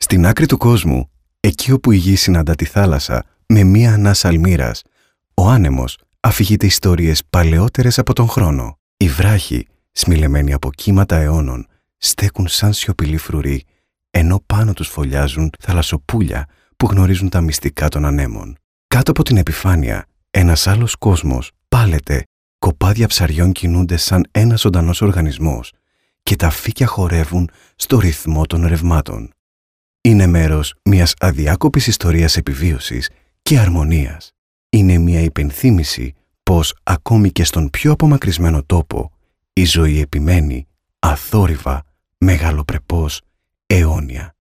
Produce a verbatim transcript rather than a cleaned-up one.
Στην άκρη του κόσμου, εκεί όπου η γη συναντά τη θάλασσα με μία ανάσα αλμύρας, ο άνεμος αφηγείται ιστορίες παλαιότερες από τον χρόνο. Οι βράχοι, σμιλεμένοι από κύματα αιώνων, στέκουν σαν σιωπηλοί φρουροί, ενώ πάνω τους φωλιάζουν θαλασσοπούλια που γνωρίζουν τα μυστικά των ανέμων. Κάτω από την επιφάνεια, ένας άλλος κόσμος πάλεται, κοπάδια ψαριών κινούνται σαν ένας ζωντανός οργανισμός και τα φύκια χορεύουν στο ρυθμό των ρευμάτων. Είναι μέρος μιας αδιάκοπης ιστορίας επιβίωσης και αρμονίας. Είναι μια υπενθύμηση πως ακόμη και στον πιο απομακρυσμένο τόπο η ζωή επιμένει αθόρυβα, μεγαλοπρεπώς, αιώνια.